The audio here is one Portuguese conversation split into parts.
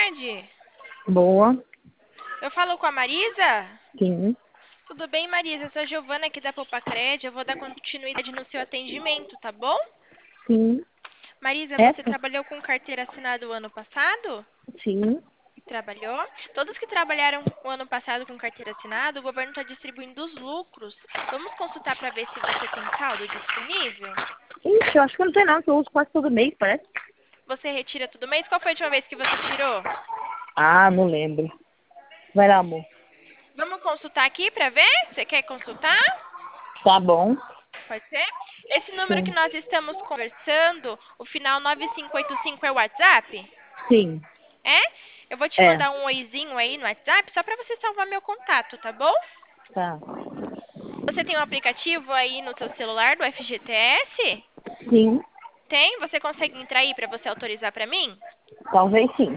tarde. Boa, Eu falo com a Marisa? sim, Tudo bem, Marisa? Eu sou a Giovana aqui da Popacred. Eu vou dar continuidade no seu atendimento, tá bom? sim. Marisa, você Essa? trabalhou com carteira assinada o ano passado? Sim. Trabalhou? Todos que trabalharam o ano passado com carteira assinada, o governo está distribuindo os lucros. Vamos consultar para ver se você tem saldo disponível? Ixi, eu acho que não tem não, que eu uso quase todo mês, parece. Você retira todo mês? Qual foi a última vez que você tirou? Ah, não lembro. Vai lá, amor. Vamos consultar aqui para ver? Você quer consultar? Tá bom. Pode ser? Esse número que Sim. nós estamos conversando, o final 9585 é o WhatsApp? Sim. É? Eu vou te É. mandar um oizinho aí no WhatsApp só para você salvar meu contato, tá bom? Tá. Você tem um aplicativo aí no seu celular do FGTS? Sim. Tem? Você consegue entrar aí para você autorizar para mim? Talvez sim.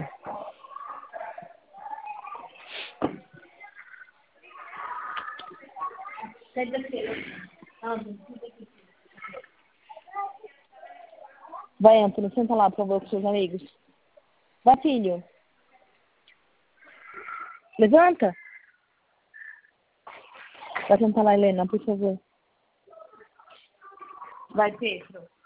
Vai, Antônio, senta lá, por favor, com seus amigos. Vai, filho. Levanta. Vai sentar lá, Helena, por favor. Vai, Pedro.